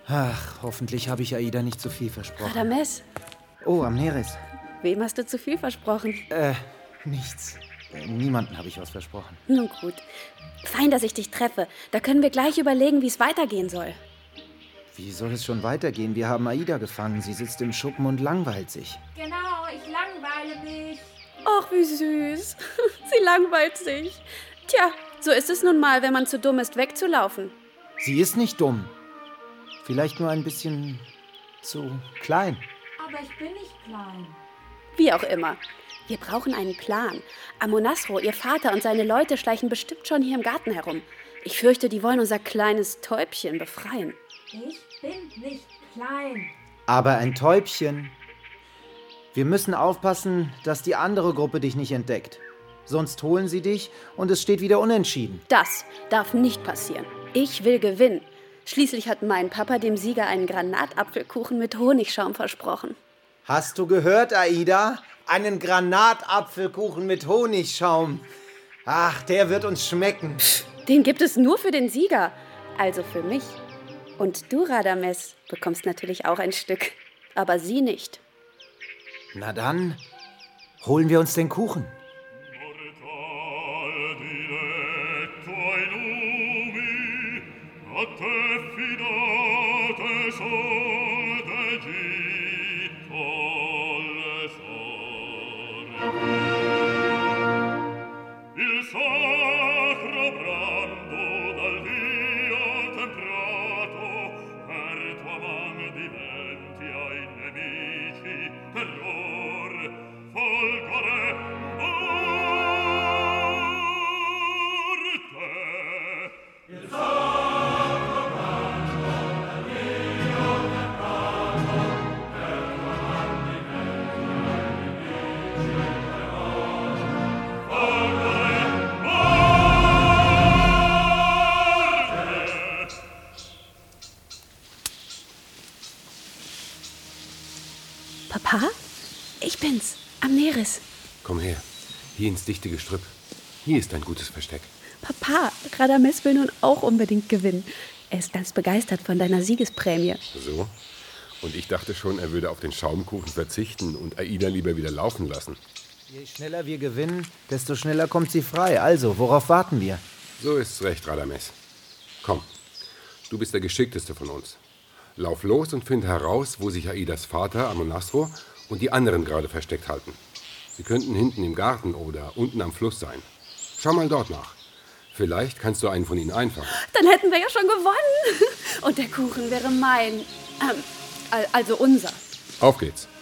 Ach, hoffentlich habe ich Aida nicht zu viel versprochen. Radames, Oh, Amneris. wem hast du zu viel versprochen? Nichts. Niemandem habe ich was versprochen. Nun gut. Fein, dass ich dich treffe. Da können wir gleich überlegen, wie es weitergehen soll. Wie soll es schon weitergehen? Wir haben Aida gefangen. Sie sitzt im Schuppen und langweilt sich. Genau, ich langweile mich. Ach, wie süß. Sie langweilt sich. Tja, so ist es nun mal, wenn man zu dumm ist, wegzulaufen. Sie ist nicht dumm. Vielleicht nur ein bisschen zu klein. Aber ich bin nicht klein. Wie auch immer. Wir brauchen einen Plan. Amonasro, ihr Vater und seine Leute schleichen bestimmt schon hier im Garten herum. Ich fürchte, die wollen unser kleines Täubchen befreien. Ich bin nicht klein. Aber ein Täubchen. Wir müssen aufpassen, dass die andere Gruppe dich nicht entdeckt. Sonst holen sie dich und es steht wieder unentschieden. Das darf nicht passieren. Ich will gewinnen. Schließlich hat mein Papa dem Sieger einen Granatapfelkuchen mit Honigschaum versprochen. Hast du gehört, Aida? Einen Granatapfelkuchen mit Honigschaum. Ach, der wird uns schmecken. Den gibt es nur für den Sieger. Also für mich. Und du, Radames, bekommst natürlich auch ein Stück. Aber sie nicht. Na dann, holen wir uns den Kuchen. Papa? Ich bin's, Amneris. Komm her, hier ins dichte Gestrüpp. Hier ist ein gutes Versteck. Papa, Radames will nun auch unbedingt gewinnen. Er ist ganz begeistert von deiner Siegesprämie. So? Und ich dachte schon, er würde auf den Schaumkuchen verzichten und Aida lieber wieder laufen lassen. Je schneller wir gewinnen, desto schneller kommt sie frei. Also, worauf warten wir? So ist's recht, Radames. Komm, du bist der Geschickteste von uns. Lauf los und finde heraus, wo sich Aidas Vater, Amonasro, und die anderen gerade versteckt halten. Sie könnten hinten im Garten oder unten am Fluss sein. Schau mal dort nach. Vielleicht kannst du einen von ihnen einfangen. Dann hätten wir ja schon gewonnen. Und der Kuchen wäre mein. Also unser. Auf geht's.